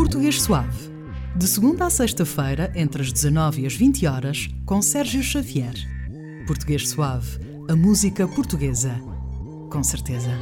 Português Suave. De segunda à sexta-feira, entre as 19 e as 20 horas, com Sérgio Xavier. Português Suave, a música portuguesa. Com certeza.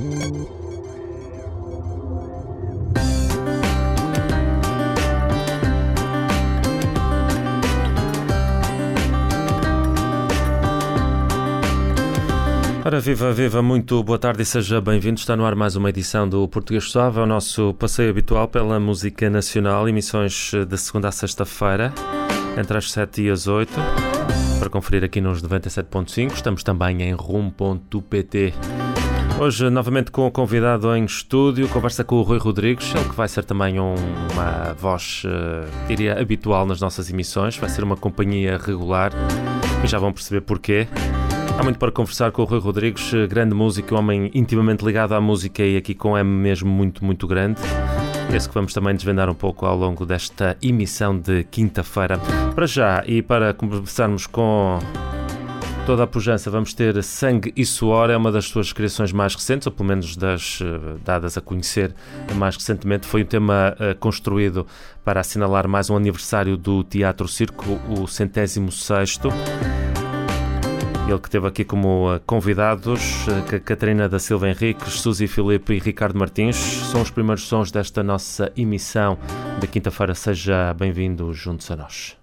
Ora, viva, muito boa tarde e seja bem-vindo. Está no ar mais uma edição do Português Suave, é o nosso passeio habitual pela música nacional, emissões de segunda a sexta-feira, entre as 7 e as 8, para conferir aqui nos 97.5. Estamos também em rum.pt. Hoje, novamente com o convidado em estúdio, conversa com o Rui Rodrigues, ele que vai ser também uma voz, diria, habitual nas nossas emissões, vai ser uma companhia regular e já vão perceber porquê. Há muito para conversar com o Rui Rodrigues, grande músico, homem intimamente ligado à música e aqui com M mesmo muito grande. Esse que vamos também desvendar um pouco ao longo desta emissão de quinta-feira. Para já, e para começarmos com toda a pujança, vamos ter Sangue e Suor, é uma das suas criações mais recentes, ou pelo menos das dadas a conhecer mais recentemente. Foi um tema construído para assinalar mais um aniversário do Teatro Circo, o 106º. Ele que teve aqui como convidados Catarina da Silva Henriques, Suzy Filipe e Ricardo Martins. São os primeiros sons desta nossa emissão da quinta-feira. Seja bem-vindo juntos a nós.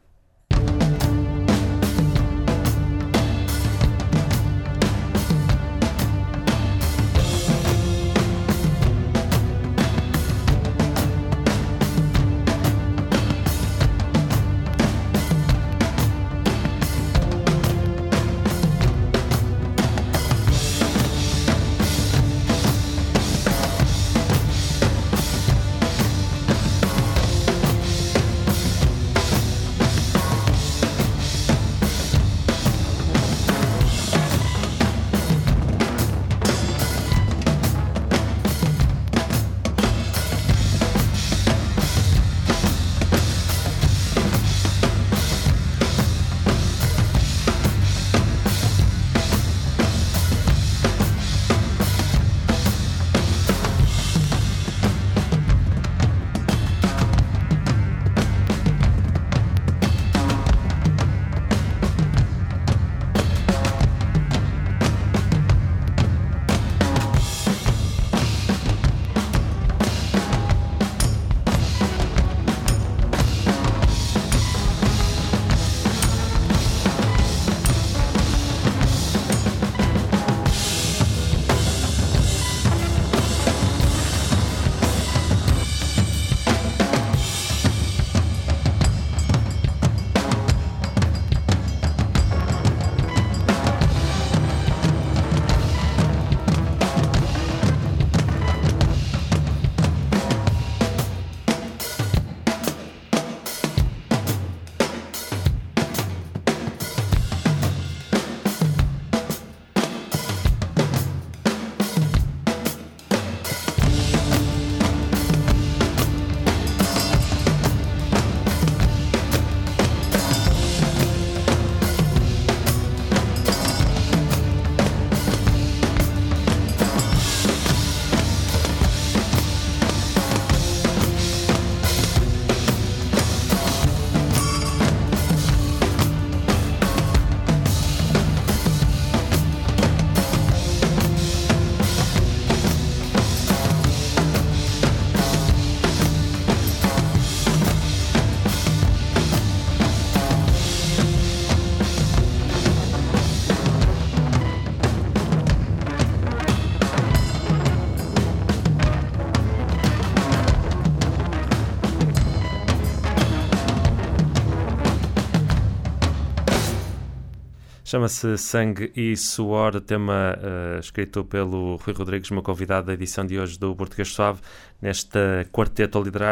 Chama-se Sangue e Suor, tema escrito pelo Rui Rodrigues, meu convidado da edição de hoje do Português Suave, neste quarteto a liderar,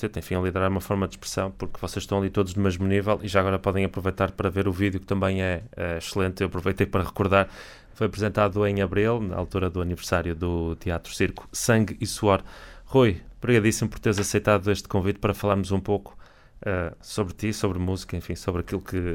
a liderar uma forma de expressão, porque vocês estão ali todos do mesmo nível e já agora podem aproveitar para ver o vídeo, que também é excelente. Eu aproveitei para recordar, foi apresentado em abril, na altura do aniversário do Teatro Circo, Sangue e Suor. Rui, obrigadíssimo por teres aceitado este convite para falarmos um pouco sobre ti, sobre música, enfim, sobre aquilo que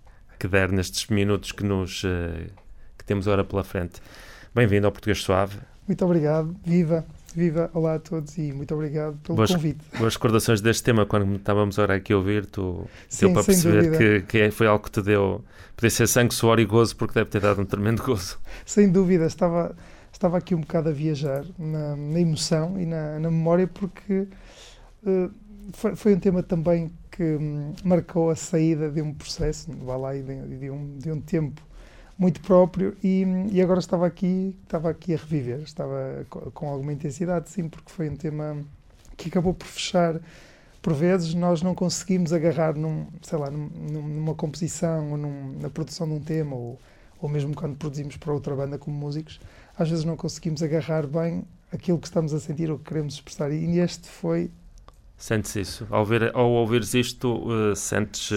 der nestes minutos que temos agora pela frente. Bem-vindo ao Português Suave. Muito obrigado, viva. Viva, olá a todos e muito obrigado pelo convite. Boas recordações deste tema, quando estávamos agora aqui a ouvir, deu para perceber que foi algo que te deu, podia ser sangue, suor e gozo, porque deve ter dado um tremendo gozo. Sem dúvida, estava aqui um bocado a viajar na emoção e na memória, porque foi um tema também que marcou a saída de um processo, vá lá, e de um tempo muito próprio, e agora estava aqui a reviver, estava com alguma intensidade, sim, porque foi um tema que acabou por fechar. Por vezes nós não conseguimos agarrar numa composição ou na produção de um tema, ou mesmo quando produzimos para outra banda como músicos, às vezes não conseguimos agarrar bem aquilo que estamos a sentir ou que queremos expressar, e este foi... Sentes isso? Ao ouvires isto, sentes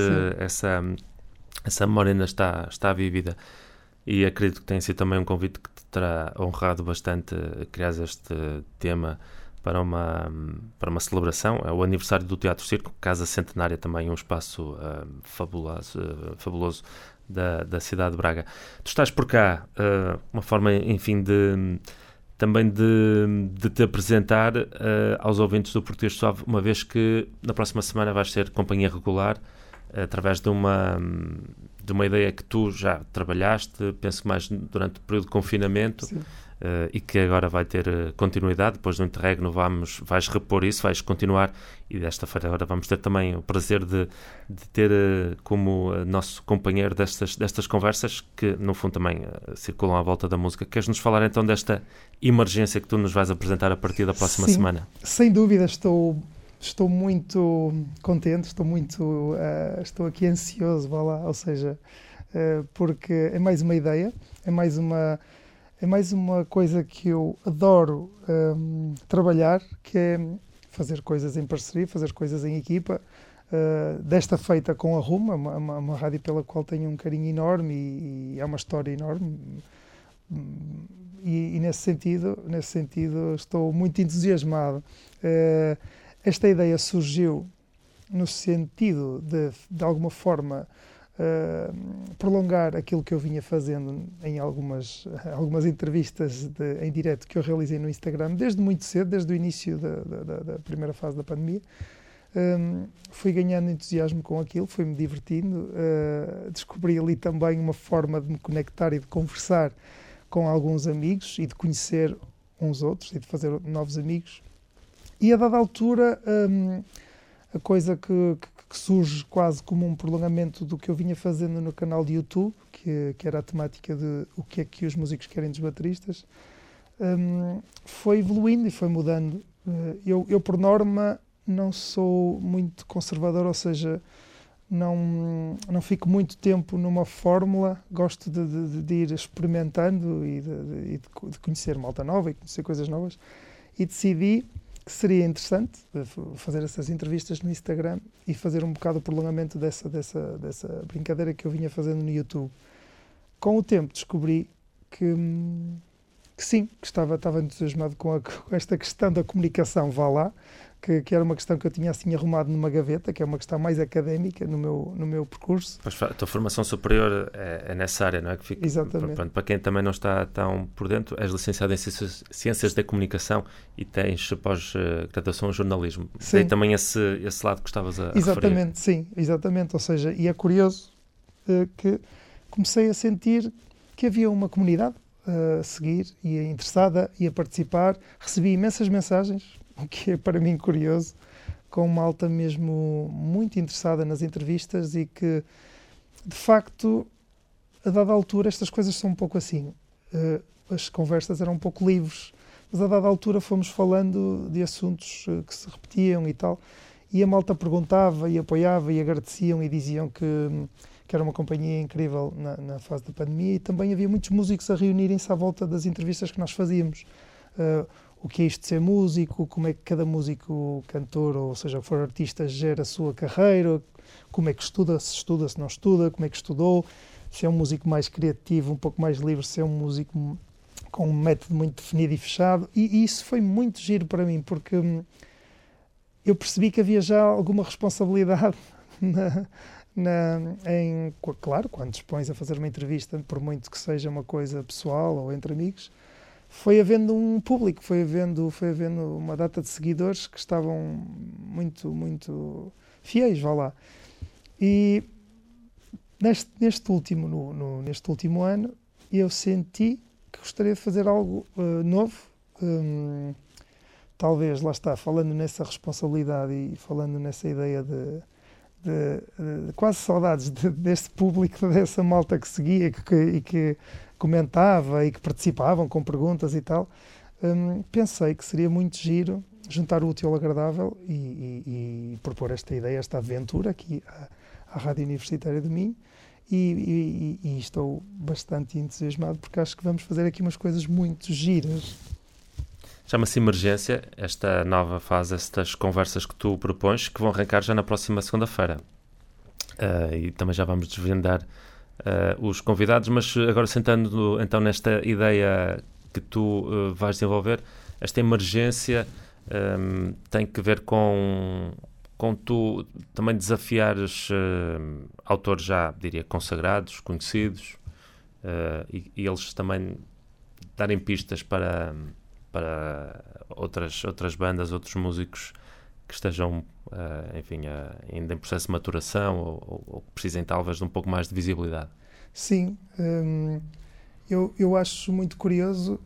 essa memória ainda está vívida. E acredito que tenha sido também um convite que te terá honrado bastante criar este tema para uma celebração. É o aniversário do Teatro Circo, Casa Centenária, também um espaço fabuloso da cidade de Braga. Tu estás por cá, uma forma, enfim, também de te apresentar aos ouvintes do Português Suave, uma vez que na próxima semana vais ser companhia regular, através de uma ideia que tu já trabalhaste, penso mais durante o período de confinamento, e que agora vai ter continuidade. Depois do interregno vais repor isso, vais continuar, e desta feita agora vamos ter também o prazer de ter como nosso companheiro destas conversas, que no fundo também circulam à volta da música. Queres-nos falar então desta emergência que tu nos vais apresentar a partir da próxima semana? Sem dúvida, estou muito contente, estou aqui ansioso, vá lá, ou seja, porque é mais uma ideia, é mais uma coisa que eu adoro trabalhar, que é fazer coisas em parceria, fazer coisas em equipa, desta feita com a Rumo, uma rádio pela qual tenho um carinho enorme e é uma história enorme, e nesse sentido estou muito entusiasmado. Esta ideia surgiu no sentido de alguma forma, prolongar aquilo que eu vinha fazendo em algumas entrevistas em direto que eu realizei no Instagram desde muito cedo, desde o início da primeira fase da pandemia. Fui ganhando entusiasmo com aquilo, fui-me divertindo, descobri ali também uma forma de me conectar e de conversar com alguns amigos e de conhecer uns outros e de fazer novos amigos. E a dada altura, a coisa que surge quase como um prolongamento do que eu vinha fazendo no canal de YouTube, que era a temática de o que é que os músicos querem dos bateristas, foi evoluindo e foi mudando. Eu por norma, não sou muito conservador, ou seja, não fico muito tempo numa fórmula, gosto de ir experimentando e de conhecer malta nova e conhecer coisas novas, e decidi que seria interessante fazer essas entrevistas no Instagram e fazer um bocado o prolongamento dessa brincadeira que eu vinha fazendo no YouTube. Com o tempo descobri que sim, que estava entusiasmado com esta questão da comunicação, vá lá, que era uma questão que eu tinha assim arrumado numa gaveta, que é uma questão mais académica no meu percurso. Pois, a tua formação superior é nessa área, não é? Exatamente. Para quem também não está tão por dentro, és licenciado em Ciências da Comunicação e tens pós-graduação em Jornalismo. Sim. E também esse lado que estavas a exatamente, referir. Sim, exatamente. Ou seja, e é curioso que comecei a sentir que havia uma comunidade a seguir e interessada e a participar. Recebi imensas mensagens, o que é para mim curioso, com malta mesmo muito interessada nas entrevistas e que, de facto, a dada altura, estas coisas são um pouco assim. As conversas eram um pouco livres, mas a dada altura fomos falando de assuntos que se repetiam e tal, e a malta perguntava e apoiava e agradeciam e diziam que era uma companhia incrível na fase da pandemia, e também havia muitos músicos a reunirem-se à volta das entrevistas que nós fazíamos. O que é isto de ser músico, como é que cada músico, cantor, ou seja, for artista, gera a sua carreira, como é que estuda, se não estuda, como é que estudou, se é um músico mais criativo, um pouco mais livre, se é um músico com um método muito definido e fechado, e isso foi muito giro para mim, porque eu percebi que havia já alguma responsabilidade claro, quando dispões a fazer uma entrevista, por muito que seja uma coisa pessoal ou entre amigos, foi havendo um público, foi havendo uma data de seguidores que estavam muito fiéis, vá lá. E neste último ano eu senti que gostaria de fazer algo novo, talvez, lá está, falando nessa responsabilidade e falando nessa ideia de quase saudades desse público, dessa malta que seguia e que comentava e que participavam com perguntas e tal. Pensei que seria muito giro juntar o útil ao agradável e propor esta ideia, esta aventura aqui à Rádio Universitária de Minho, e estou bastante entusiasmado porque acho que vamos fazer aqui umas coisas muito giras. Chama-se Emergência, esta nova fase, estas conversas que tu propões, que vão arrancar já na próxima segunda-feira. E também já vamos desvendar os convidados, mas agora sentando então nesta ideia que tu vais desenvolver, esta emergência tem que ver com tu também desafiares autores já, diria, consagrados, conhecidos, e eles também darem pistas para outras bandas, outros músicos que estejam, enfim, ainda em processo de maturação ou que precisem talvez de um pouco mais de visibilidade. Sim, eu acho muito curioso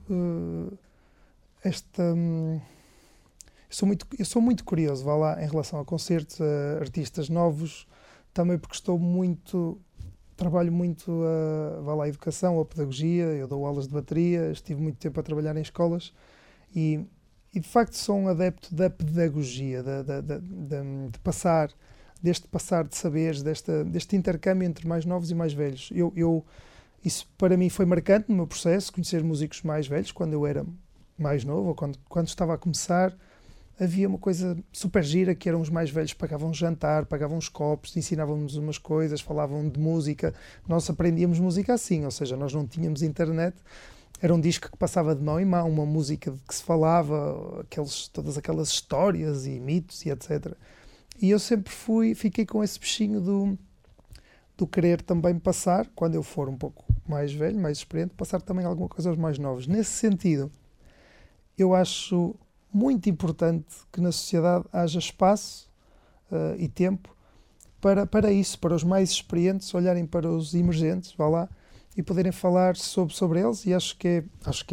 eu sou muito curioso, vá lá, em relação a concertos, a artistas novos, também porque trabalho muito a educação, a pedagogia, eu dou aulas de bateria, estive muito tempo a trabalhar em escolas e de facto sou um adepto da pedagogia, de passar de saberes, deste intercâmbio entre mais novos e mais velhos. Isso para mim foi marcante no meu processo, conhecer músicos mais velhos quando eu era mais novo, ou quando estava a começar. Havia uma coisa super gira que eram os mais velhos, pagavam um jantar, pagavam uns copos, ensinavam-nos umas coisas, falavam de música. Nós aprendíamos música assim, ou seja, nós não tínhamos internet, era um disco que passava de mão em mão, uma música de que se falava, todas aquelas histórias e mitos e etc. E eu sempre fiquei com esse bichinho do querer também passar, quando eu for um pouco mais velho, mais experiente, passar também alguma coisa aos mais novos. Nesse sentido, eu acho muito importante que na sociedade haja espaço e tempo para isso, para os mais experientes olharem para os emergentes, vá lá, e poderem falar sobre eles, e acho que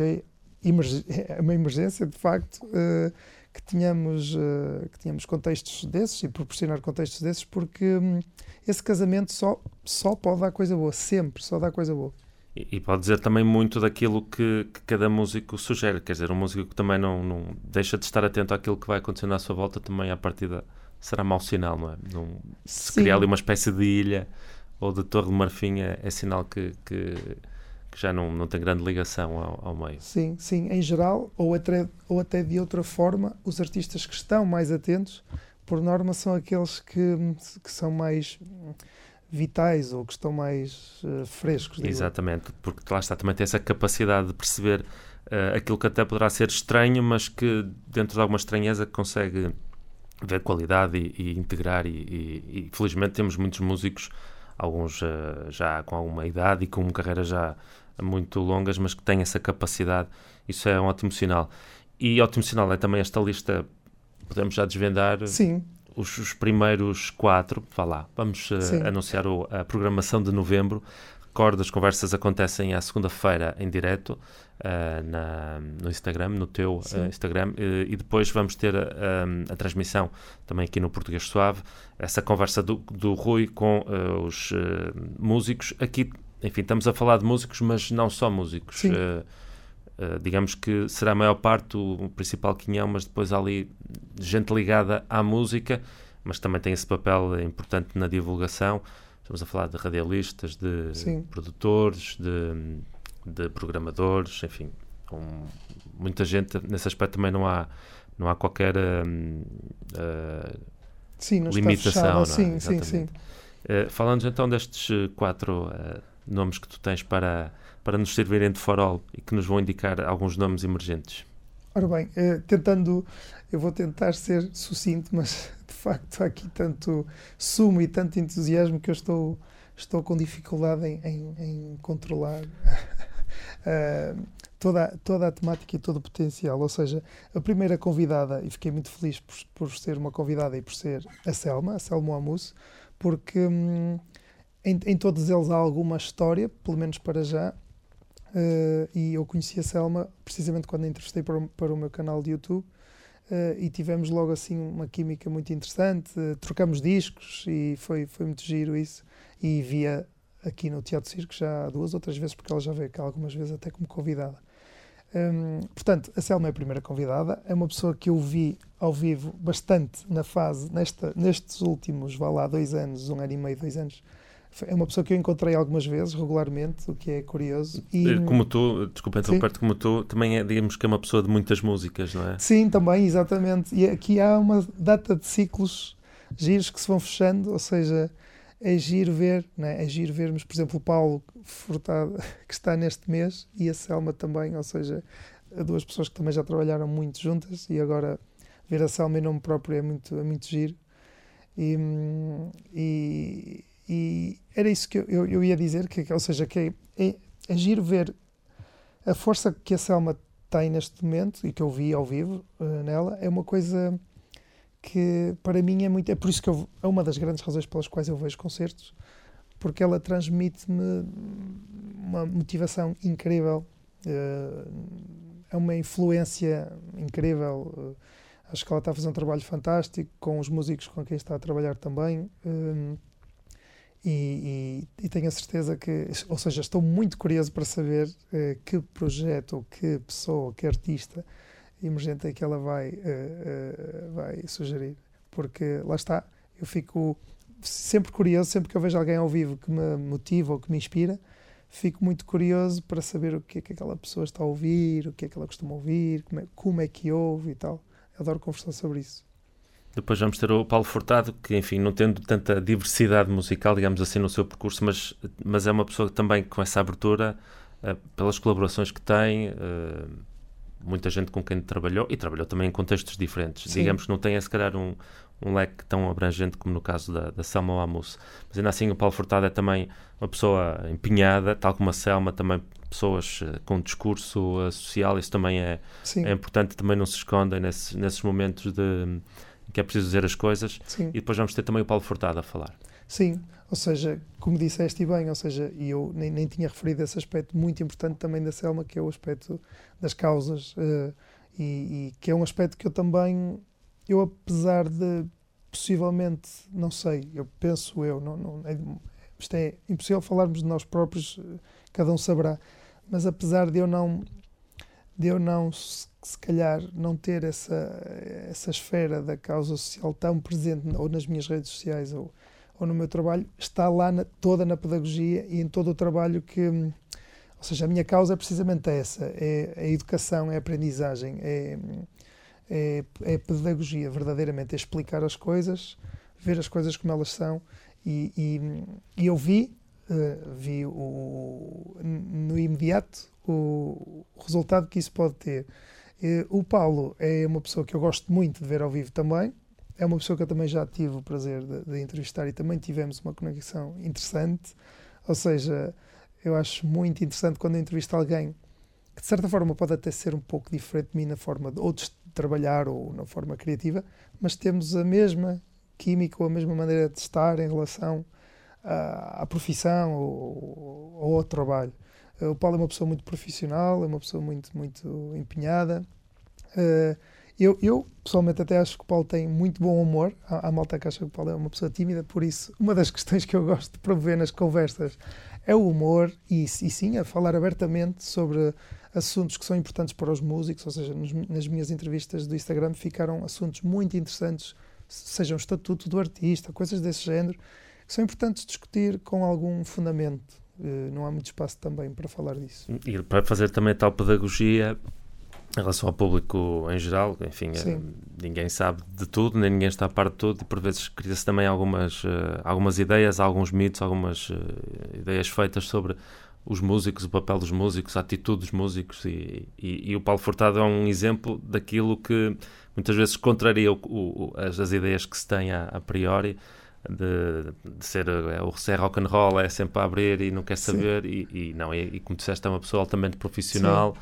é uma emergência, de facto, que tenhamos contextos desses e proporcionar contextos desses, porque esse casamento só pode dar coisa boa, sempre, só dá coisa boa. E pode dizer também muito daquilo que cada músico sugere, quer dizer, um músico que também não deixa de estar atento àquilo que vai acontecendo à sua volta, também à partida será mau sinal, não é? Se criar ali uma espécie de ilha ou de Torre de Marfim é sinal que já não tem grande ligação ao meio. Sim, em geral, ou até de outra forma, os artistas que estão mais atentos, por norma, são aqueles que são mais vitais ou que estão mais frescos. Exatamente, porque lá está, também tem essa capacidade de perceber aquilo que até poderá ser estranho, mas que dentro de alguma estranheza consegue ver qualidade e integrar e felizmente temos muitos músicos, alguns já com alguma idade e com carreiras já muito longas, mas que têm essa capacidade. Isso é um ótimo sinal. E ótimo sinal é também esta lista, podemos já desvendar. Sim. Os primeiros 4, vá lá, vamos anunciar a programação de novembro. Recordo, as conversas acontecem à segunda-feira em direto no Instagram, no teu Instagram, e depois vamos ter a transmissão também aqui no Português Suave, essa conversa do Rui com os músicos. Aqui, enfim, estamos a falar de músicos, mas não só músicos. Digamos que será a maior parte o principal quinhão, mas depois há ali gente ligada à música, mas também tem esse papel importante na divulgação. Estamos a falar de radialistas, de produtores, de programadores, enfim, muita gente. Nesse aspecto também não há qualquer limitação. Sim. Falando então destes 4 nomes que tu tens para nos servirem de farol e que nos vão indicar alguns nomes emergentes. Ora bem, eu vou tentar ser sucinto, mas de facto há aqui tanto sumo e tanto entusiasmo que eu estou com dificuldade em controlar. toda a temática e todo o potencial. Ou seja, a primeira convidada, e fiquei muito feliz por ser uma convidada e por ser a Selma Amus, porque em todos eles há alguma história, pelo menos para já, e eu conheci a Selma precisamente quando a entrevistei para o meu canal de YouTube, e tivemos logo assim uma química muito interessante, trocamos discos e foi muito giro isso, e via aqui no Teatro Circo já 2 ou 3 vezes, porque ela já veio cá algumas vezes até como convidada. Portanto, a Selma é a primeira convidada, é uma pessoa que eu vi ao vivo bastante na fase, nestes últimos, 2 anos, 1 ano e meio, 2 anos. É uma pessoa que eu encontrei algumas vezes, regularmente, o que é curioso. Como tu, desculpa interromper-te, como tu, também digamos que é uma pessoa de muitas músicas, não é? Sim, também, exatamente. E aqui há uma data de ciclos giros que se vão fechando, ou seja, é giro ver, não é? É giro vermos, por exemplo, o Paulo Furtado, que está neste mês, e a Selma também, ou seja, 2 pessoas que também já trabalharam muito juntas, e agora ver a Selma em nome próprio é muito giro. E era isso que eu ia dizer, ou seja, que é giro ver a força que a Selma tem neste momento, e que eu vi ao vivo nela, é uma coisa que para mim é por isso que é uma das grandes razões pelas quais eu vejo concertos, porque ela transmite-me uma motivação incrível, é uma influência incrível, acho que ela está a fazer um trabalho fantástico com os músicos com quem está a trabalhar também, e tenho a certeza que, ou seja, estou muito curioso para saber que projeto, ou que pessoa, ou que artista emergente é que ela vai sugerir, porque lá está, eu fico sempre curioso, sempre que eu vejo alguém ao vivo que me motiva ou que me inspira, fico muito curioso para saber o que é que aquela pessoa está a ouvir, o que é que ela costuma ouvir, como é que ouve e tal. Eu adoro conversar sobre isso. Depois vamos ter o Paulo Furtado, que, enfim, não tendo tanta diversidade musical, digamos assim, no seu percurso, mas é uma pessoa que também com essa abertura, pelas colaborações que tem, muita gente com quem trabalhou, e trabalhou também em contextos diferentes. Sim. Digamos que não tem, se calhar, um leque tão abrangente como no caso da Selma Amus. Mas ainda assim, o Paulo Furtado é também uma pessoa empenhada, tal como a Selma, também pessoas com um discurso social. Isso também é importante, também não se escondem nesses momentos que é preciso dizer as coisas. Sim. E depois vamos ter também o Paulo Furtado a falar. Sim, ou seja, como disseste bem, ou seja, e eu nem tinha referido esse aspecto muito importante também da Selma, que é o aspecto das causas, e que é um aspecto que eu apesar de, possivelmente, não sei, isto é impossível falarmos de nós próprios, cada um saberá, mas apesar de eu não se calhar não ter essa esfera da causa social tão presente ou nas minhas redes sociais ou no meu trabalho, está lá toda na pedagogia e em todo o trabalho ou seja, a minha causa é precisamente essa, é a educação, é a aprendizagem, é a pedagogia, verdadeiramente, é explicar as coisas, ver as coisas como elas são, e eu vi no imediato o resultado que isso pode ter. O Paulo é uma pessoa que eu gosto muito de ver ao vivo também, é uma pessoa que eu também já tive o prazer de entrevistar e também tivemos uma conexão interessante, ou seja, eu acho muito interessante quando eu entrevisto alguém que de certa forma pode até ser um pouco diferente de mim na forma de trabalhar ou na forma criativa, mas temos a mesma química ou a mesma maneira de estar em relação à profissão ou ao trabalho. O Paulo é uma pessoa muito profissional, é uma pessoa muito, muito empenhada. Eu pessoalmente até acho que o Paulo tem muito bom humor. Há malta que acha que o Paulo é uma pessoa tímida, por isso uma das questões que eu gosto de promover nas conversas é o humor e sim, a falar abertamente sobre assuntos que são importantes para os músicos, ou seja, nas minhas entrevistas do Instagram ficaram assuntos muito interessantes, seja o estatuto do artista, coisas desse género, que são importantes discutir com algum fundamento. Não há muito espaço também para falar disso. E para fazer também tal pedagogia em relação ao público em geral, enfim, ninguém sabe de tudo, nem ninguém está a par de tudo, e por vezes cria-se também algumas ideias, alguns mitos, algumas ideias feitas sobre os músicos, o papel dos músicos, a atitude dos músicos, e o Paulo Furtado é um exemplo daquilo que muitas vezes contraria as ideias que se têm a priori, de ser o rock and roll é sempre a abrir e não quer saber, e como disseste, é uma pessoa altamente profissional,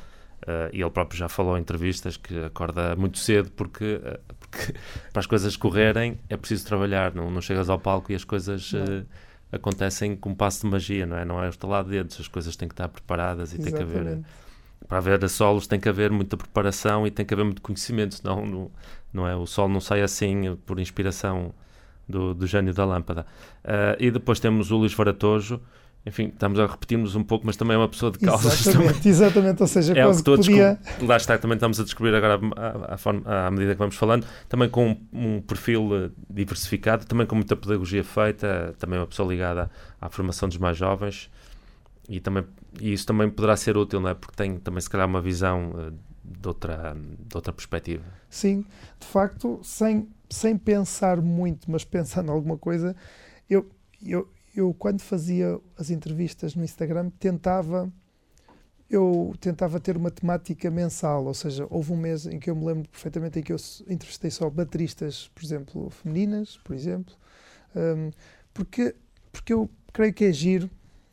e ele próprio já falou em entrevistas que acorda muito cedo porque para as coisas correrem é preciso trabalhar, não chegas ao palco e as coisas acontecem com um passo de magia, não é o estalar de dedos, as coisas têm que estar preparadas e tem que haver, para haver solos tem que haver muita preparação e tem que haver muito conhecimento, senão não é, o solo não sai assim por inspiração do gênio da lâmpada. E depois temos o Luís Varatojo. Enfim, estamos a repetir-nos um pouco, mas também é uma pessoa de causas. Exatamente, ou seja, quase que podia... Lá está, também estamos a descobrir agora à medida que vamos falando, também com um perfil diversificado, também com muita pedagogia feita, também uma pessoa ligada à formação dos mais jovens, e isso também poderá ser útil, não é? Porque tem também se calhar uma visão de outra perspectiva. Sim, de facto, sem pensar muito, mas pensando em alguma coisa, eu quando fazia as entrevistas no Instagram tentava ter uma temática mensal, ou seja, houve um mês em que eu me lembro perfeitamente em que eu entrevistei só bateristas, por exemplo, femininas, por exemplo, porque eu creio que é giro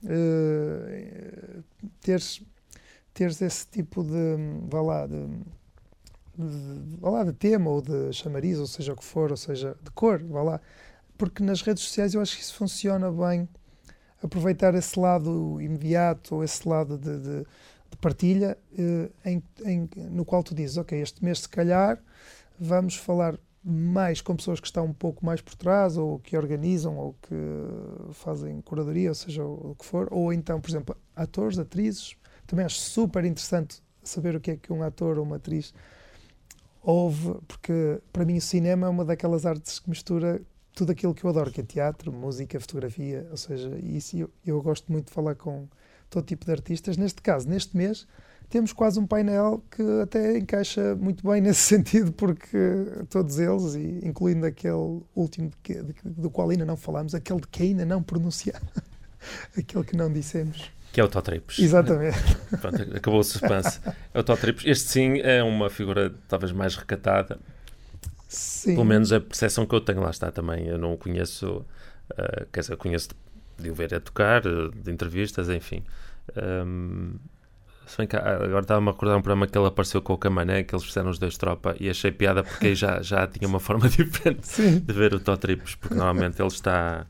teres esse tipo de tema ou de chamariz, ou seja, o que for, ou seja, de cor, vá lá. Porque nas redes sociais eu acho que isso funciona bem, aproveitar esse lado imediato ou esse lado de partilha no qual tu dizes, ok, este mês se calhar vamos falar mais com pessoas que estão um pouco mais por trás ou que organizam ou que fazem curadoria, ou seja, o que for, ou então, por exemplo, atores, atrizes. Também acho super interessante saber o que é que um ator ou uma atriz ouve, porque para mim o cinema é uma daquelas artes que mistura tudo aquilo que eu adoro, que é teatro, música, fotografia, ou seja, isso eu gosto muito de falar com todo tipo de artistas. Neste caso, neste mês, temos quase um painel que até encaixa muito bem nesse sentido, porque todos eles, incluindo aquele último do qual ainda não falámos, aquele de que ainda não pronunciamos, aquele que não dissemos. Que é o Tó Tripes. Exatamente. Pronto, acabou o suspense. É o Tó Tripes. Este sim é uma figura talvez mais recatada. Sim. Pelo menos a percepção que eu tenho, lá está também. Eu não o conheço, quer dizer, eu conheço de o ver a tocar, de entrevistas, enfim. Se bem que agora estava-me a recordar um programa que ele apareceu com o Camané, que eles fizeram os dois tropa, e achei piada porque aí já tinha uma forma diferente de ver o Tó Tripes, porque normalmente ele está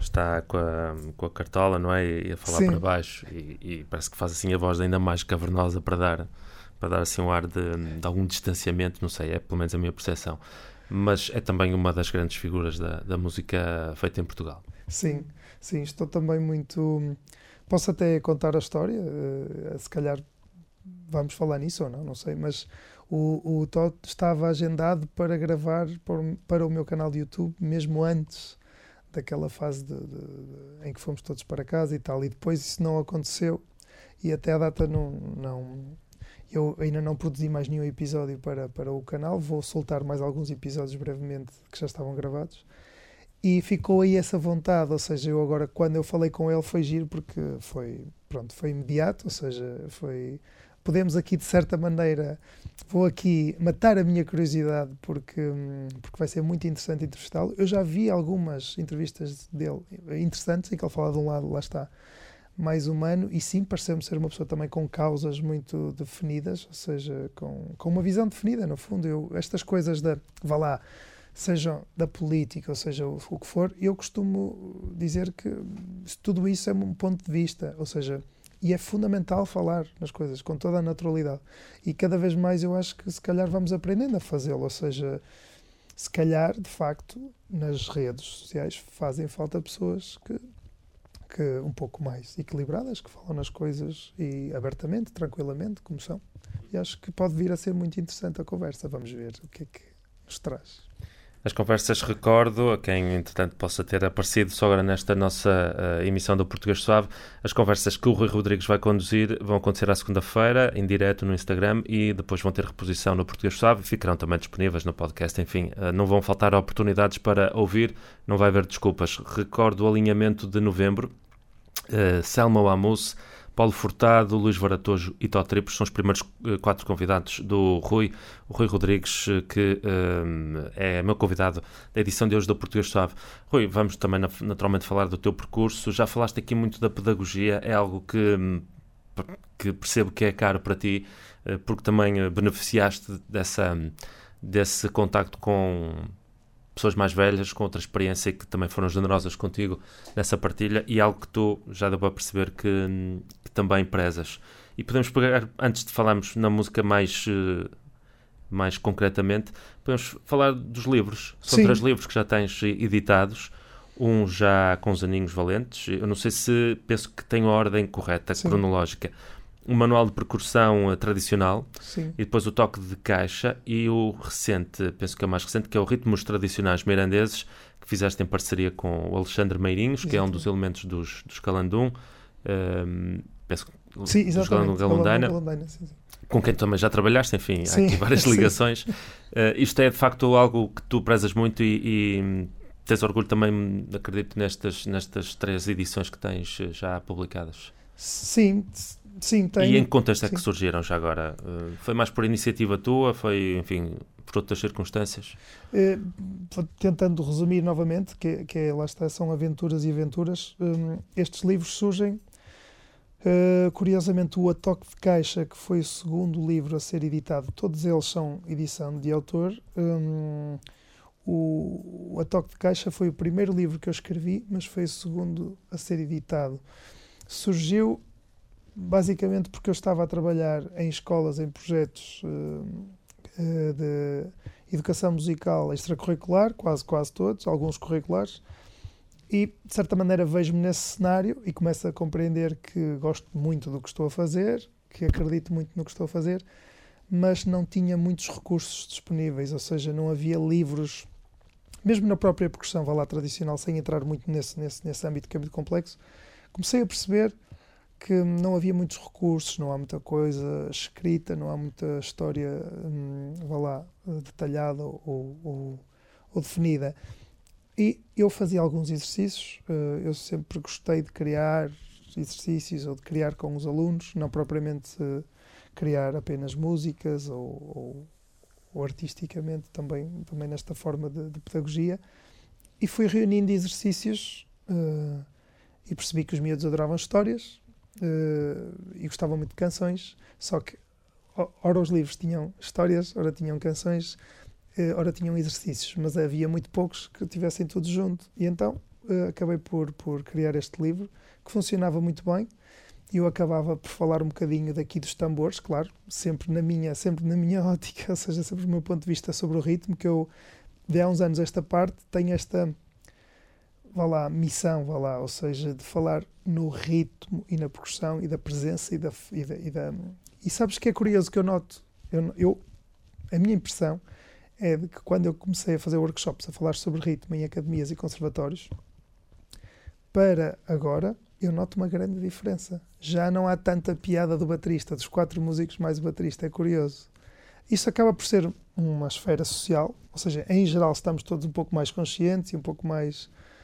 com a cartola, não é? E a falar para baixo, e parece que faz assim a voz ainda mais cavernosa para dar assim um ar de algum distanciamento, não sei, é pelo menos a minha percepção. Mas é também uma das grandes figuras da música feita em Portugal. Sim, estou também muito... Posso até contar a história, se calhar vamos falar nisso ou não sei, mas o Tó estava agendado para gravar para o meu canal de YouTube, mesmo antes daquela fase em que fomos todos para casa e tal, e depois isso não aconteceu, e até à data eu ainda não produzi mais nenhum episódio para o canal, vou soltar mais alguns episódios brevemente que já estavam gravados. E ficou aí essa vontade, ou seja, eu agora, quando eu falei com ele, foi giro porque foi imediato, ou seja, podemos aqui, de certa maneira, vou aqui matar a minha curiosidade porque vai ser muito interessante entrevistá-lo. Eu já vi algumas entrevistas dele interessantes, em que ele fala de um lado, lá está, mais humano, e sim, pareceu-me ser uma pessoa também com causas muito definidas, ou seja, com uma visão definida, no fundo. Estas coisas sejam da política, ou seja, o que for, eu costumo dizer que tudo isso é um ponto de vista, ou seja, e é fundamental falar nas coisas com toda a naturalidade. E cada vez mais eu acho que se calhar vamos aprendendo a fazê-lo, ou seja, se calhar, de facto, nas redes sociais fazem falta pessoas que um pouco mais equilibradas, que falam nas coisas e abertamente, tranquilamente, como são. E acho que pode vir a ser muito interessante a conversa. Vamos ver o que é que nos traz. As conversas, recordo, a quem entretanto possa ter aparecido só agora nesta nossa emissão do Português Suave, as conversas que o Rui Rodrigues vai conduzir vão acontecer à segunda-feira, em direto no Instagram, e depois vão ter reposição no Português Suave e ficarão também disponíveis no podcast. Enfim, não vão faltar oportunidades para ouvir, não vai haver desculpas. Recordo o alinhamento de novembro: Selma Wamus, Paulo Furtado, Luís Varatojo e Tó Tripes são os primeiros 4 convidados do Rui. O Rui Rodrigues, que é meu convidado da edição de hoje do Português Suave. Rui, vamos também naturalmente falar do teu percurso. Já falaste aqui muito da pedagogia, é algo que que percebo que é caro para ti, porque também beneficiaste desse contacto com pessoas mais velhas, com outra experiência e que também foram generosas contigo nessa partilha, e algo que tu já deu para perceber que também prezas. E podemos pegar, antes de falarmos na música mais concretamente, podemos falar dos livros. São Sim. 3 livros que já tens editados, um já com os aninhos valentes. Eu não sei se penso que tenho a ordem correta, Sim. cronológica. O manual de percussão tradicional, Sim. e depois o toque de caixa, e o recente, penso que é o mais recente, que é o Ritmos Tradicionais Mirandeses, que fizeste em parceria com o Alexandre Meirinhos, que é um dos elementos dos Calandum, penso que dos Galandaina, com quem também já trabalhaste, enfim, Sim. há aqui várias Sim. ligações. Isto é de facto algo que tu prezas muito e tens orgulho também, acredito, nestas 3 edições que tens já publicadas. Sim, tenho. E em que contexto é que Sim. surgiram já agora? Foi mais por iniciativa tua? Foi, enfim, por outras circunstâncias? Tentando resumir novamente, que lá está, são aventuras e aventuras. Estes livros surgem, curiosamente, o A Toque de Caixa, que foi o segundo livro a ser editado, todos eles são edição de autor. O A Toque de Caixa foi o primeiro livro que eu escrevi, mas foi o segundo a ser editado. Surgiu basicamente porque eu estava a trabalhar em escolas, em projetos de educação musical extracurricular, quase todos, alguns curriculares, e de certa maneira vejo-me nesse cenário e começo a compreender que gosto muito do que estou a fazer, que acredito muito no que estou a fazer, mas não tinha muitos recursos disponíveis, ou seja, não havia livros, mesmo na própria percussão, vá lá, tradicional, sem entrar muito nesse âmbito que é muito complexo. Comecei a perceber que não havia muitos recursos, não há muita coisa escrita, não há muita história, vá lá, detalhada ou definida. E eu fazia alguns exercícios, eu sempre gostei de criar exercícios ou de criar com os alunos, não propriamente criar apenas músicas ou artisticamente, também nesta forma de pedagogia. E fui reunindo exercícios e percebi que os miúdos adoravam histórias, e gostavam muito de canções, só que ora os livros tinham histórias, ora tinham canções, ora tinham exercícios, mas havia muito poucos que tivessem tudo junto, e então acabei por criar este livro, que funcionava muito bem, e eu acabava por falar um bocadinho daqui dos tambores, claro, sempre na minha ótica, ou seja, sempre do meu ponto de vista sobre o ritmo, que eu, de há uns anos esta parte, tenho esta missão, ou seja, de falar no ritmo e na percussão e da presença e sabes que é curioso que eu noto, a minha impressão é de que quando eu comecei a fazer workshops a falar sobre ritmo em academias e conservatórios, para agora eu noto uma grande diferença. Já não há tanta piada do baterista, dos 4 músicos mais o baterista, é curioso. Isso acaba por ser uma esfera social, ou seja, em geral estamos todos um pouco mais conscientes e um pouco mais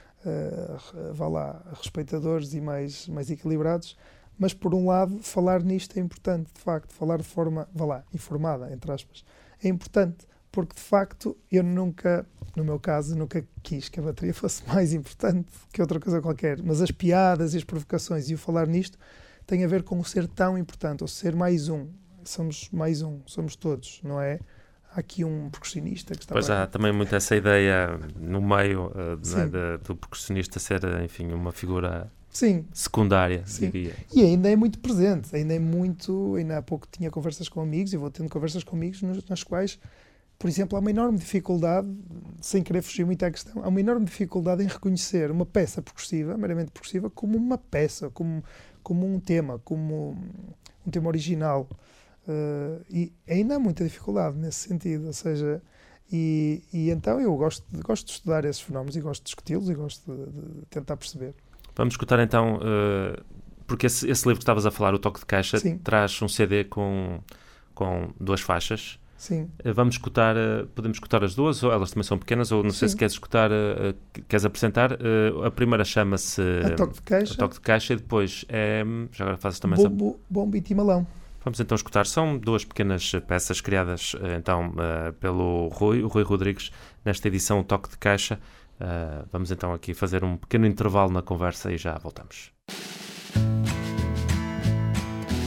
respeitadores e mais equilibrados, mas por um lado falar nisto é importante, de facto, falar de forma, informada, entre aspas, é importante, porque de facto eu nunca, no meu caso, nunca quis que a bateria fosse mais importante que outra coisa qualquer, mas as piadas e as provocações e o falar nisto tem a ver com o ser tão importante, ou ser mais um, somos todos, não é? Há aqui um percussionista que está... Pois há também muito essa ideia no meio do percussionista ser, enfim, uma figura secundária, diria. E ainda é muito presente, ainda há pouco tinha conversas com amigos, e vou tendo conversas com amigos nas quais, por exemplo, há uma enorme dificuldade, sem querer fugir muito à questão, há uma enorme dificuldade em reconhecer uma peça percussiva, meramente percussiva, como uma peça, como um tema, como um tema original. E ainda há muita dificuldade nesse sentido, ou seja, e então eu gosto de estudar esses fenómenos e gosto de discuti-los e gosto de tentar perceber. Vamos escutar então, porque esse livro que estavas a falar, o Toque de Caixa, traz um CD com 2 faixas. Sim. Podemos escutar as duas, ou elas também são pequenas, ou não sei se queres queres apresentar. A primeira chama-se A Toque de Caixa, e depois já agora fazes também Bombo e Timalão. Vamos então escutar, são 2 pequenas peças criadas então pelo Rui Rodrigues, nesta edição Toque de Caixa. Vamos então aqui fazer um pequeno intervalo na conversa e já voltamos.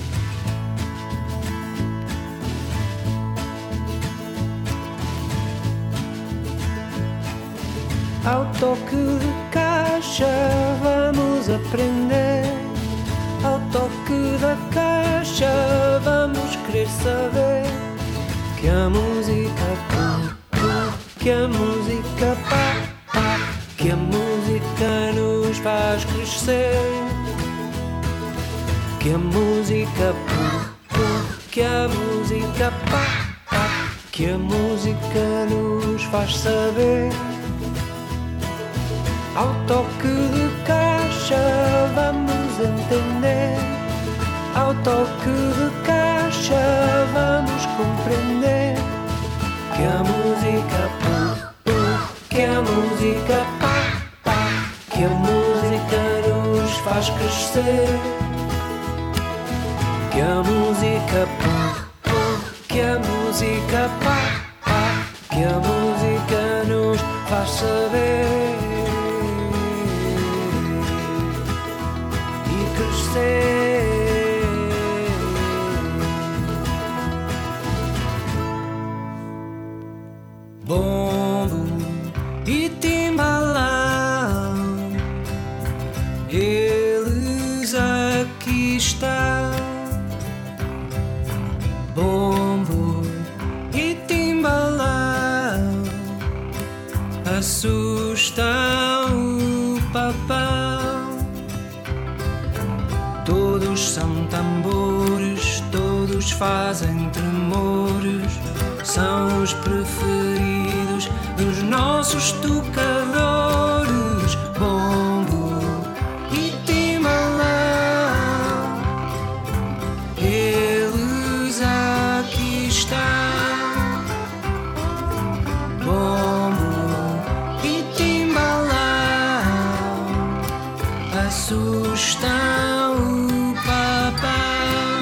Ao toque de caixa vamos aprender. Ao toque da caixa vamos querer saber que a música que a música que a música nos faz crescer. Que a música que a música que a música nos faz saber. Ao toque de caixa vamos entender. Ao toque de caixa vamos compreender que a música que a música que a música nos faz crescer. Que a música que a música que a música nos faz saber e crescer. Bombo e timbalão, eles aqui estão. Bombo e timbalão assustam o papão. Todos são tambores, todos fazem tremores. São os preferidos dos nossos tocadores. Bombo e timbalão, eles aqui estão. Bombo e timbalão assustam o papão.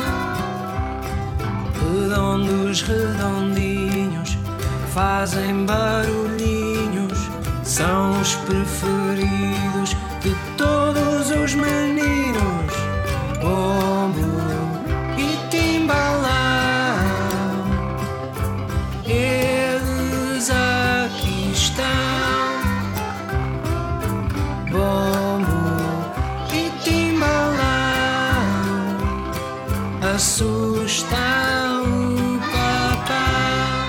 Redondos, redondinhos, fazem barulhinhos. São os preferidos de todos os meninos. Bombo e timbalão, eles aqui estão. Bombo e timbalão assustam o papão.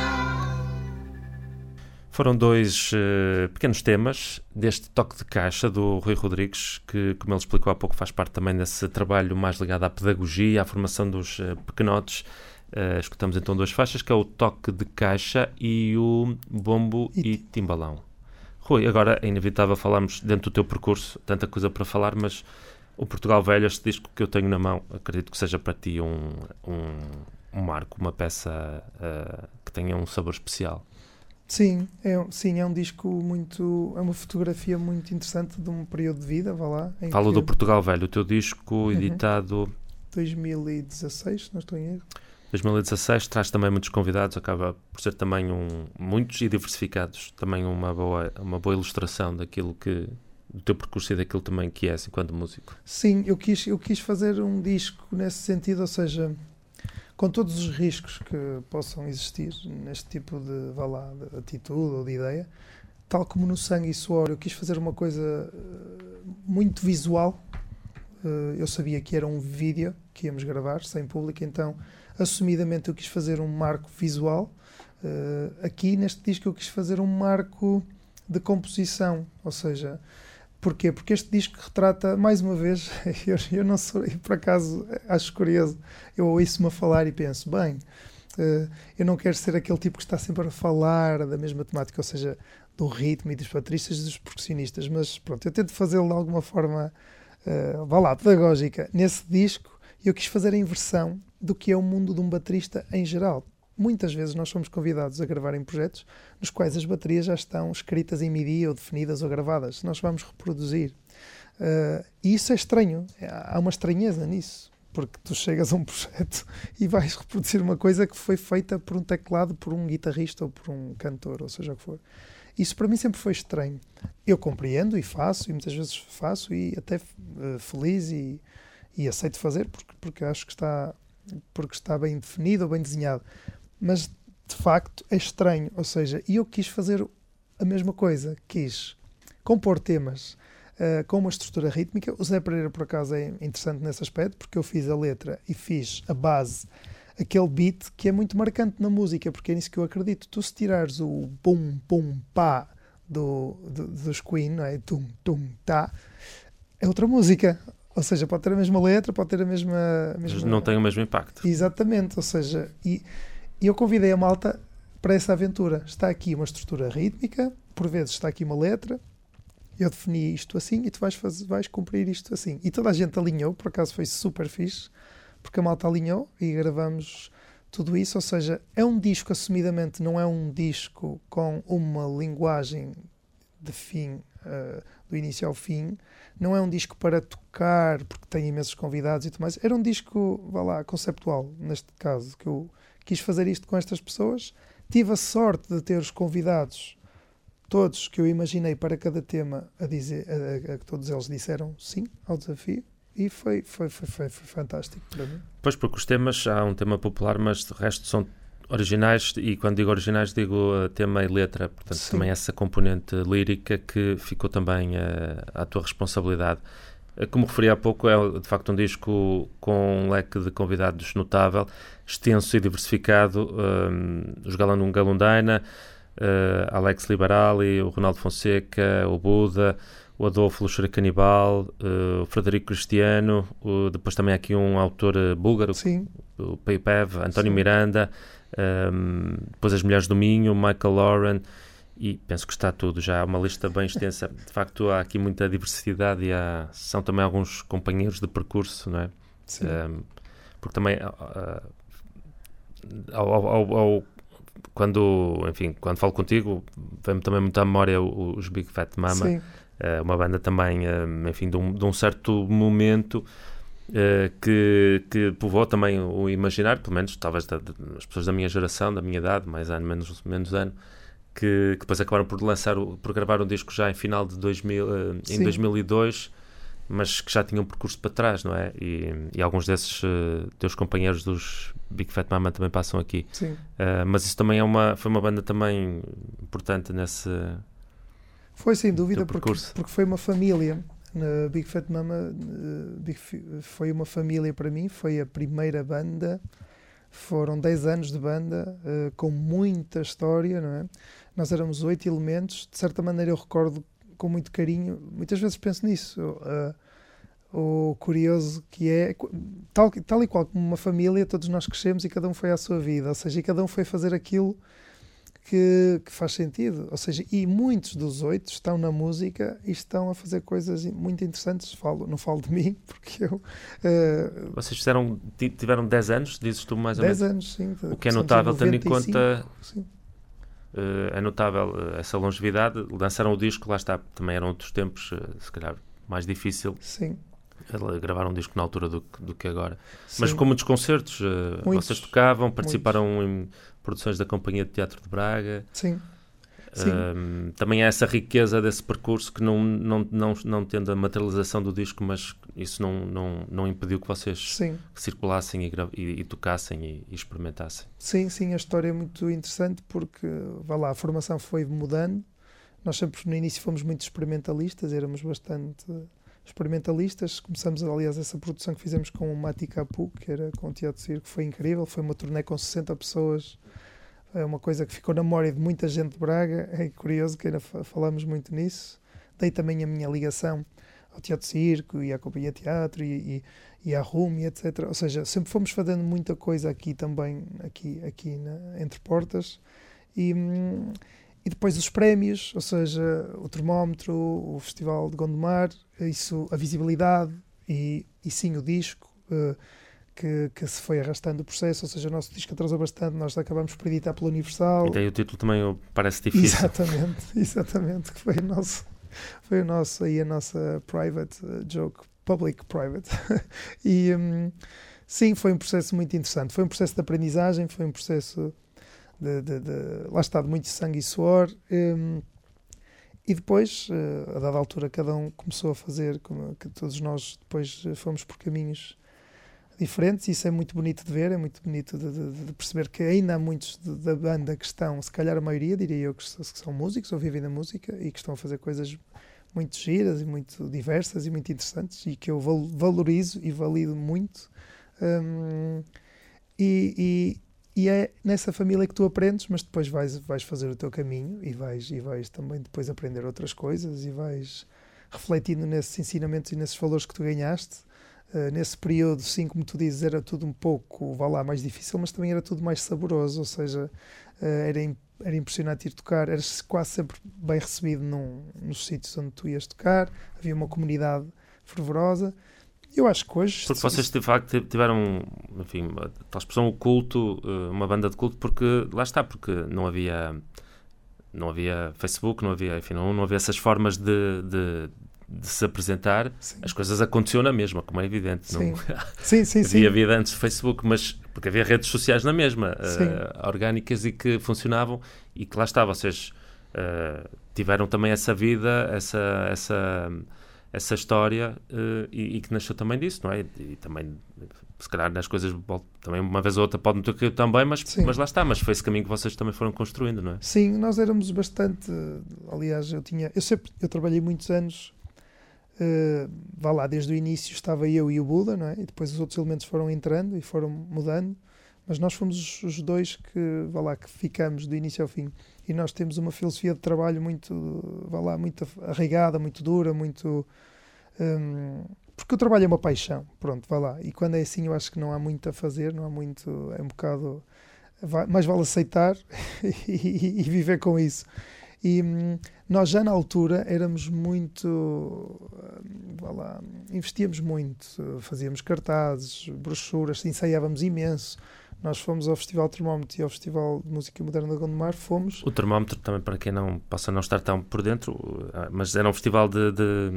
Foram dois pequenos temas deste toque de caixa do Rui Rodrigues, que, como ele explicou há pouco, faz parte também desse trabalho mais ligado à pedagogia, à formação dos pequenotes. Escutamos então duas faixas, que é o toque de caixa e o bombo e timbalão. Rui, agora é inevitável falarmos dentro do teu percurso, tanta coisa para falar, mas o Portugal Velho, este disco que eu tenho na mão, acredito que seja para ti um marco, uma peça que tenha um sabor especial. Sim, é um disco muito... É uma fotografia muito interessante de um período de vida, vá lá. Falo do Portugal Velho, o teu disco editado... 2016, se não estou em erro. 2016, traz também muitos convidados, acaba por ser também muitos e diversificados, também uma boa ilustração daquilo que... do teu percurso e daquilo também que és enquanto músico. Sim, eu quis fazer um disco nesse sentido, ou seja, com todos os riscos que possam existir neste tipo de, vá lá, de atitude ou de ideia, tal como no Sangue e Suor, eu quis fazer uma coisa muito visual. Eu sabia que era um vídeo que íamos gravar, sem público, então assumidamente eu quis fazer um marco visual. Aqui neste disco eu quis fazer um marco de composição, ou seja, porquê? Porque este disco retrata, mais uma vez, eu não sou, por acaso acho curioso, eu ouço-me a falar e penso, bem, eu não quero ser aquele tipo que está sempre a falar da mesma temática, ou seja, do ritmo e dos bateristas e dos percussionistas, mas pronto, eu tento fazê-lo de alguma forma, vá lá, pedagógica. Nesse disco eu quis fazer a inversão do que é o mundo de um baterista em geral. Muitas vezes nós somos convidados a gravar em projetos nos quais as baterias já estão escritas em MIDI ou definidas ou gravadas. Nós vamos reproduzir. E isso é estranho. Há uma estranheza nisso. Porque tu chegas a um projeto e vais reproduzir uma coisa que foi feita por um teclado, por um guitarrista ou por um cantor, ou seja o que for. Isso para mim sempre foi estranho. Eu compreendo e faço, e muitas vezes faço, e até feliz e aceito fazer, porque acho que está bem definido ou bem desenhado. Mas, de facto, é estranho. Ou seja, eu quis fazer a mesma coisa. Quis compor temas com uma estrutura rítmica. O Zé Pereira, por acaso, é interessante nesse aspecto, porque eu fiz a letra e fiz a base, aquele beat que é muito marcante na música, porque é nisso que eu acredito. Tu, se tirares o bum, bum, pá dos Queen, não é? Tum, tum, tá, é outra música. Ou seja, pode ter a mesma letra, pode ter a mesma... Não tem o mesmo impacto. Exatamente, ou seja, e eu convidei a malta para essa aventura. Está aqui uma estrutura rítmica, por vezes está aqui uma letra, eu defini isto assim e tu vais cumprir isto assim. E toda a gente alinhou, por acaso foi super fixe, porque a malta alinhou e gravamos tudo isso. Ou seja, é um disco, assumidamente, não é um disco com uma linguagem de fim, do início ao fim. Não é um disco para tocar, porque tem imensos convidados e tudo mais. Era um disco, vá lá, conceptual, neste caso, que eu quis fazer isto com estas pessoas. Tive a sorte de ter os convidados todos que eu imaginei para cada tema a que todos eles disseram sim ao desafio, e foi fantástico para mim. Pois, porque os temas, há um tema popular, mas de resto são originais, e quando digo originais digo tema e letra, portanto sim, também essa componente lírica que ficou também à tua responsabilidade. Como referi há pouco, é de facto um disco com um leque de convidados notável, extenso e diversificado. Os Galundaina, Alex Liberali, o Ronaldo Fonseca, o Buda, o Adolfo Luxúria Canibal, o Frederico Cristiano, depois também há aqui um autor búlgaro, sim, o Peipev, António, sim, Miranda, depois as Mulheres do Minho, Michael Lauren, e penso que está tudo, já há uma lista bem extensa. De facto há aqui muita diversidade e são também alguns companheiros de percurso, não é? Sim. Porque também quando falo contigo, vem-me também muito à memória os Big Fat Mama. Sim. Uma banda também, enfim, de um certo momento que povoou também o imaginário, pelo menos, talvez as pessoas da minha geração, da minha idade, mais ano, menos ano, que depois acabaram por gravar um disco já em final de 2002, mas que já tinham um percurso para trás, não é? E alguns desses teus companheiros dos Big Fat Mama também passam aqui. Sim. Mas isso também foi uma banda também importante nesse... Foi, sem dúvida, porque foi uma família. Na Big Fat Mama foi uma família para mim, foi a primeira banda, foram 10 anos de banda, com muita história, não é? Nós éramos 8 elementos, de certa maneira eu recordo com muito carinho, muitas vezes penso nisso, o curioso que é, tal e qual como uma família, todos nós crescemos e cada um foi à sua vida, ou seja, e cada um foi fazer aquilo que faz sentido, ou seja, e muitos dos 8 estão na música e estão a fazer coisas muito interessantes. Não falo de mim, porque eu... Vocês tiveram 10 anos, dizes tu mais ou menos? 10 anos, sim. O que é notável, tendo em 95, conta... Sim. É notável essa longevidade. Lançaram o disco, lá está, também eram outros tempos, se calhar mais difícil. Sim. Gravar um disco na altura do que agora. Sim. Mas com muitos concertos, vocês tocavam, participaram em produções da Companhia de Teatro de Braga. Sim. Também há essa riqueza desse percurso que não tendo a materialização do disco, mas isso não impediu que vocês circulassem e tocassem e experimentassem. Sim, a história é muito interessante porque, a formação foi mudando. Nós sempre no início fomos muito experimentalistas, éramos bastante experimentalistas. Começamos, aliás, essa produção que fizemos com o Mati Capu, que era com o Teatro Circo, foi incrível, foi uma turnê com 60 pessoas. É uma coisa que ficou na memória de muita gente de Braga. É curioso que ainda falamos muito nisso. Dei também a minha ligação ao Teatro Circo e à Companhia de Teatro e à RUM, etc. Ou seja, sempre fomos fazendo muita coisa aqui também, entre portas. E depois os prémios, ou seja, o termómetro, o Festival de Gondomar, isso, a visibilidade e sim o disco, que se foi arrastando o processo, ou seja, o nosso disco atrasou bastante, nós acabamos por editar pela Universal. E daí o título também parece difícil. Exatamente, que foi a nossa private joke, public-private. E sim, foi um processo muito interessante, foi um processo de aprendizagem, foi um processo lá está, de muito sangue e suor. E depois, a dada altura, cada um começou a fazer, que todos nós depois fomos por caminhos diferentes. Isso é muito bonito de ver, é muito bonito de perceber que ainda há muitos da banda que estão, se calhar a maioria, diria eu, que são músicos ou vivem da música e que estão a fazer coisas muito giras e muito diversas e muito interessantes e que eu valorizo e valido muito. E é nessa família que tu aprendes, mas depois vais fazer o teu caminho e vais também depois aprender outras coisas e vais refletindo nesses ensinamentos e nesses valores que tu ganhaste. Nesse período, sim, como tu dizes, era tudo um pouco, mais difícil, mas também era tudo mais saboroso, ou seja, era impressionante ir tocar, eras quase sempre bem recebido nos sítios onde tu ias tocar, havia uma comunidade fervorosa. Eu acho que hoje... Porque vocês, de facto, tiveram, enfim, tal expressão, o culto, uma banda de culto, porque, lá está, porque não havia Facebook, não havia essas formas de se apresentar. Sim. As coisas aconteciam na mesma, como é evidente. Sim. Não havia vida antes do Facebook, mas porque havia redes sociais na mesma, orgânicas e que funcionavam, e que lá está, vocês tiveram também essa vida, essa história, e que nasceu também disso, não é? E também, se calhar, nas coisas, também uma vez ou outra pode não ter caído também, mas lá está, mas foi esse caminho que vocês também foram construindo, não é? Sim, nós éramos bastante, aliás, eu trabalhei muitos anos, desde o início estava eu e o Buda, não é? E depois os outros elementos foram entrando e foram mudando, mas nós fomos os dois que ficamos do início ao fim. E nós temos uma filosofia de trabalho muito arraigada, muito dura, muito... porque o trabalho é uma paixão, pronto, e quando é assim eu acho que não há muito a fazer, não há muito, é um bocado... mais vale aceitar e viver com isso. E nós já na altura éramos muito... investíamos muito, fazíamos cartazes, brochuras, ensaiávamos imenso. Nós fomos ao Festival Termómetro e ao Festival de Música Moderna de Gondomar, fomos... O Termómetro, também para quem não possa não estar tão por dentro, mas era um festival de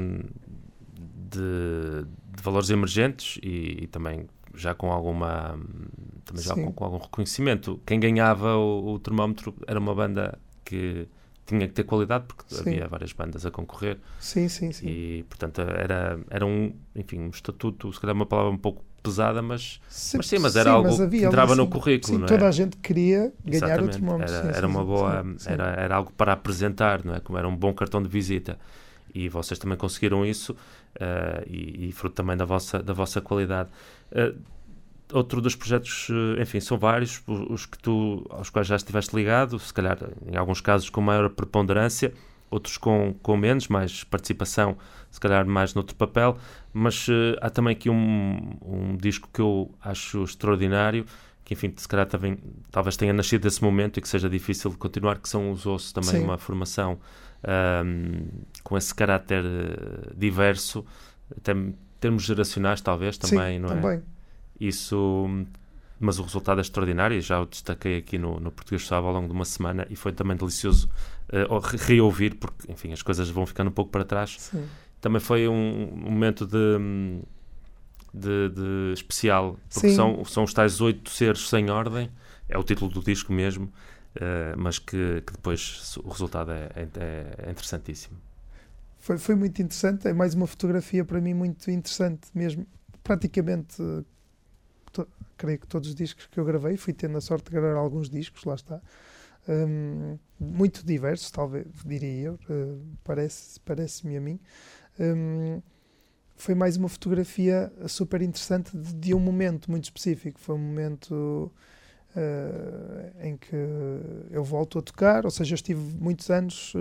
valores emergentes e também já com alguma... também já com algum reconhecimento. Quem ganhava o Termómetro era uma banda que tinha que ter qualidade, porque havia várias bandas a concorrer. Sim. E, portanto, era um estatuto, se calhar uma palavra um pouco pesada, mas era algo que entrava no currículo. Sim, não é? Toda a gente queria ganhar. Exatamente. O Termómetro. Era uma boa... Era algo para apresentar, não é? Como era um bom cartão de visita. E vocês também conseguiram isso, e fruto também da vossa qualidade. Outro dos projetos, enfim, são vários, aos quais já estiveste ligado, se calhar em alguns casos com maior preponderância, outros com menos, mais participação, se calhar mais noutro papel, mas há também aqui um disco que eu acho extraordinário, que enfim, se calhar também, talvez tenha nascido desse momento e que seja difícil de continuar, que são os Osso, também uma formação com esse caráter diverso, até em termos geracionais talvez também, não é? Também. Isso, mas o resultado é extraordinário, já o destaquei aqui no Português Suave ao longo de uma semana e foi também delicioso reouvir, porque enfim, as coisas vão ficando um pouco para trás. Sim. Também foi um momento de especial, porque são os tais 8 seres sem ordem, é o título do disco mesmo, mas que depois o resultado é interessantíssimo. Foi muito interessante, é mais uma fotografia para mim muito interessante mesmo, praticamente... creio que todos os discos que eu gravei, fui tendo a sorte de gravar alguns discos, lá está, muito diversos, talvez, diria eu, parece-me a mim. Foi mais uma fotografia super interessante de um momento muito específico. Foi um momento em que eu volto a tocar, ou seja, eu estive muitos anos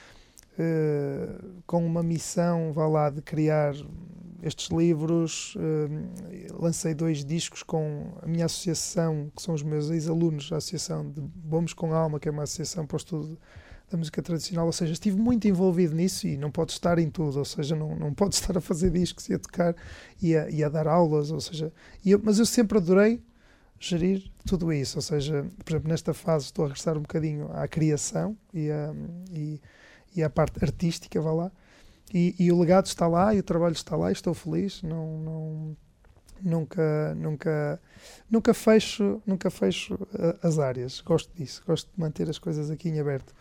com uma missão, de criar estes livros, lancei 2 discos com a minha associação, que são os meus ex-alunos, a Associação de Bombos com Alma, que é uma associação para o estudo da música tradicional, ou seja, estive muito envolvido nisso e não podes estar em tudo, ou seja, não podes estar a fazer discos e a tocar e a dar aulas, ou seja, mas eu sempre adorei gerir tudo isso, ou seja, por exemplo, nesta fase estou a regressar um bocadinho à criação e à parte artística, e o legado está lá e o trabalho está lá e estou feliz, nunca fecho as áreas, gosto disso, gosto de manter as coisas aqui em aberto.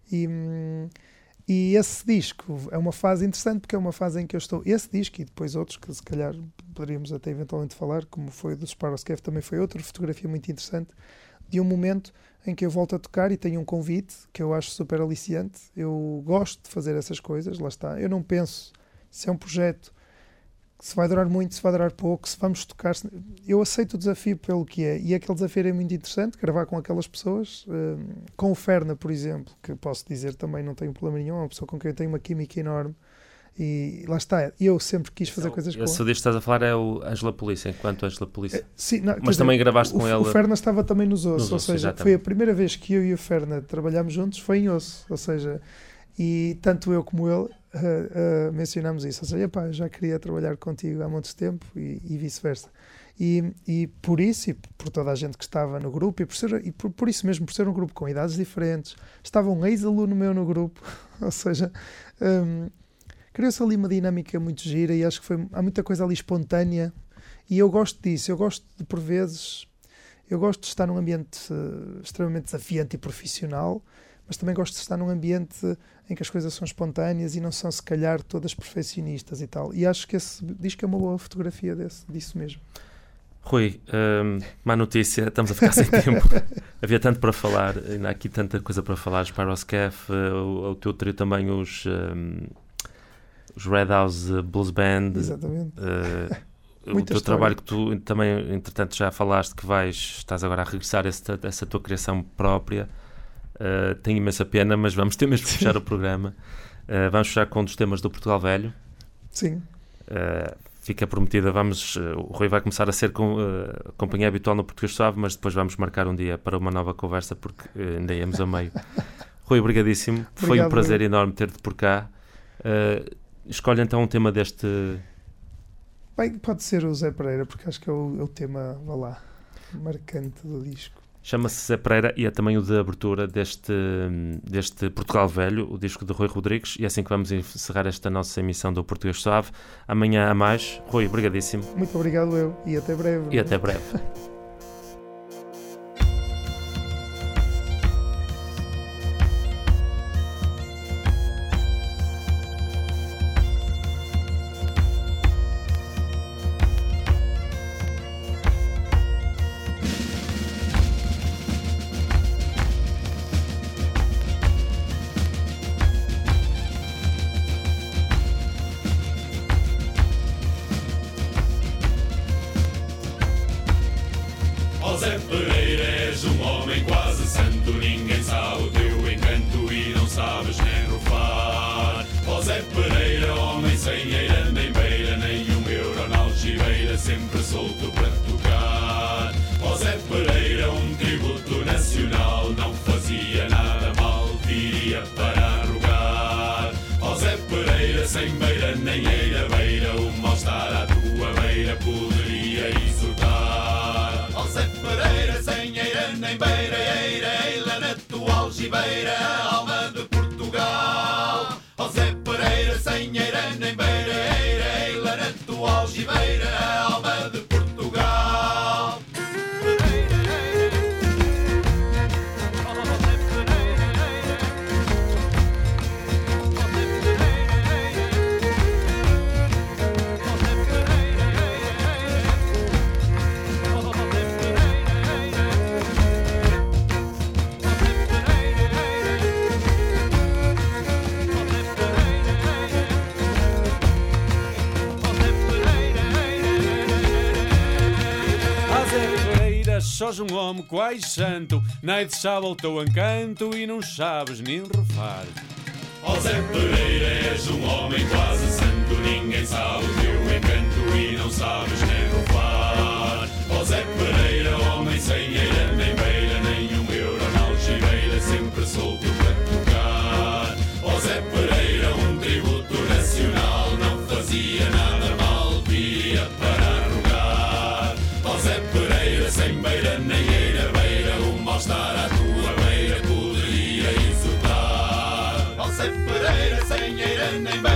E esse disco é uma fase interessante, porque é uma fase em que eu estou, esse disco e depois outros que se calhar poderíamos até eventualmente falar, como foi do Sparrow's Cave, também foi outra fotografia muito interessante, de um momento em que eu volto a tocar e tenho um convite que eu acho super aliciante. Eu gosto de fazer essas coisas, lá está. Eu não penso se é um projeto que se vai durar muito, se vai durar pouco, se vamos tocar. Eu aceito o desafio pelo que é. E aquele desafio é muito interessante, gravar com aquelas pessoas. Com o Ferna, por exemplo, que posso dizer também não tenho problema nenhum, é uma pessoa com quem eu tenho uma química enorme. E lá está, eu sempre quis fazer coisas com ele. Esse disco que estás a falar é o Ângela Polícia, enquanto Ângela Polícia. Sim, não, mas também gravaste com ele. O Ferna estava também nos Ossos, ou seja, exatamente. foi a primeira vez que eu e o Ferna trabalhámos juntos, foi em Osso, ou seja, e tanto eu como ele mencionámos isso, ou seja, epá, eu já queria trabalhar contigo há muito tempo e vice-versa. E por isso, e por toda a gente que estava no grupo, e por isso mesmo, por ser um grupo com idades diferentes, estava um ex-aluno meu no grupo, ou seja... criou-se ali uma dinâmica muito gira e acho que há muita coisa ali espontânea e eu gosto disso, eu gosto de, por vezes, eu gosto de estar num ambiente extremamente desafiante e profissional, mas também gosto de estar num ambiente em que as coisas são espontâneas e não são, se calhar, todas perfeccionistas e tal. E acho que esse disco é uma boa fotografia disso mesmo. Rui, má notícia, estamos a ficar sem tempo. Havia tanto para falar, ainda há aqui tanta coisa para falar. Spiroscaf, o teu trio também, os Red House Blues Band. Exatamente. O teu trabalho que tu também, entretanto, já falaste que estás agora a regressar essa tua criação própria. Tenho imensa pena, mas vamos ter mesmo que fechar o programa. Vamos fechar com um dos temas do Portugal Velho. Sim. Fica prometida, o Rui vai começar a ser companhia habitual no Português Suave, mas depois vamos marcar um dia para uma nova conversa, porque ainda íamos a meio. Rui, obrigadíssimo. Foi um prazer enorme ter-te por cá. Escolhe então um tema deste... Bem, pode ser o Zé Pereira, porque acho que é o tema, vá lá, marcante do disco. Chama-se Zé Pereira e é também o de abertura deste Portugal Velho, o disco de Rui Rodrigues, e é assim que vamos encerrar esta nossa emissão do Português Suave. Amanhã a mais. Rui, obrigadíssimo. Muito obrigado eu, e até breve. E até breve. Zé Pereira, és um homem quase santo, ninguém sabe o teu encanto e não sabes nem rufar. Ó Zé Pereira, homem sem eira nem beira, nem um euro na algibeira, sempre solto para tocar. Ó Zé Pereira, um tributo nacional, não fazia nada mal, viria para rogar. Ó Zé Pereira, sem beira nem eira beira, o mal-estar à tua beira poderia exultar. Ó Zé Pereira, sem eira nem beira, eira na tua algibeira, alma de Portugal. Ó Zé Pereira, sem eira nem beira, eira na tua algibeira, alma de Portugal. Sós um homem quase santo, nem te sabe o teu encanto e não sabes nem rufar. Ó Zé Pereira, és um homem quase santo, ninguém sabe o teu encanto e não sabes nem rufar. Ó Zé Pereira, homem sem eira nem beira, nem um euro na algibeira, sempre solto para tocar. Ó Zé Pereira, um tributo nacional, não fazia nada mal, viria para rogar. Ó Zé Pereira, sem beira nem eira beira, o mal-estar à tua beira poderia exultar. Ó Zé Pereira, sem eira nem beira,